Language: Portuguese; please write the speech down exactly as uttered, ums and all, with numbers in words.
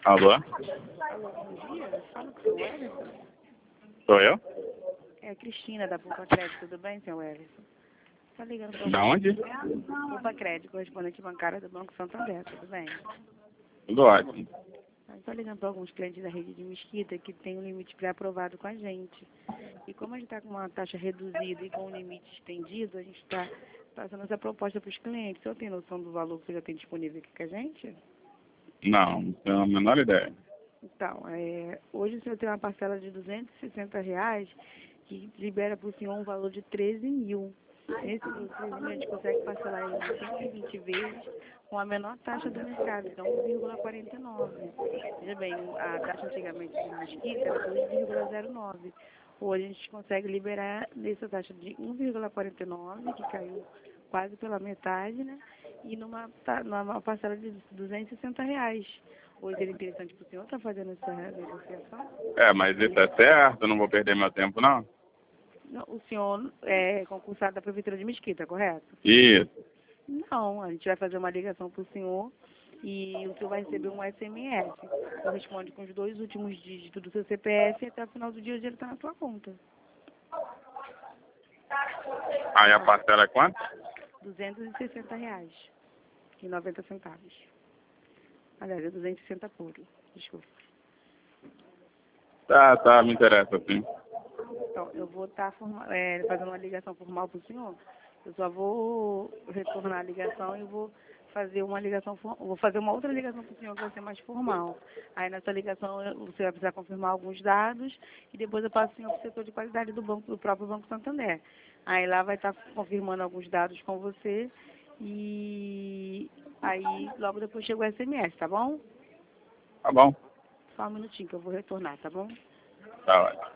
Alô? Alô, bom dia. Fala com o seu Everson. Sou eu? É a Cristina da Poupa Crédito, tudo bem, seu Everson? Tá ligando para Da onde? Poupa Crédito, correspondente bancária do Banco Santander, tudo bem? Tudo ótimo. Estou ligando para alguns clientes da rede de Mesquita que tem um limite pré-aprovado com a gente. E como a gente está com uma taxa reduzida e com um limite estendido, a gente está fazendo essa proposta para os clientes. O senhor tem noção do valor que você já tem disponível aqui com a gente? Não, não tenho a menor ideia. Então, é, hoje o senhor tem uma parcela de duzentos e sessenta reais que libera para o senhor um valor de treze mil. Nesse valor de treze mil a gente consegue parcelar em cento e vinte vezes com a menor taxa do mercado, então um vírgula quarenta e nove. Veja bem, a taxa antigamente de Mesquita era dois vírgula zero nove. Hoje a gente consegue liberar nessa taxa de um vírgula quarenta e nove, que caiu quase pela metade, né? E numa, ta- numa parcela de duzentos e sessenta reais. Hoje seria interessante para o senhor estar fazendo essa negociação? É, mas isso é certo? Eu não vou perder meu tempo, não? Não, o senhor é concursado da Prefeitura de Mesquita, correto? Isso. Não, a gente vai fazer uma ligação para o senhor e o senhor vai receber um S M S. Corresponde com os dois últimos dígitos do seu C P F e até o final do dia o dinheiro está na sua conta. Aí a parcela é quanto? duzentos e sessenta reais e noventa centavos. Aliás, é duzentos e sessenta puro. Desculpa. Tá, tá, me interessa, sim. Então, eu vou estar é, fazendo uma ligação formal para o senhor. Eu só vou retornar a ligação e vou fazer uma ligação, for- vou fazer uma outra ligação para o senhor que vai ser mais formal. Aí nessa ligação eu- você vai precisar confirmar alguns dados e depois eu passo o senhor para o setor de qualidade do banco, do próprio Banco Santander. Aí lá vai estar confirmando alguns dados com você e aí logo depois chega o S M S, tá bom? Tá bom. Só um minutinho que eu vou retornar, tá bom? Tá ótimo.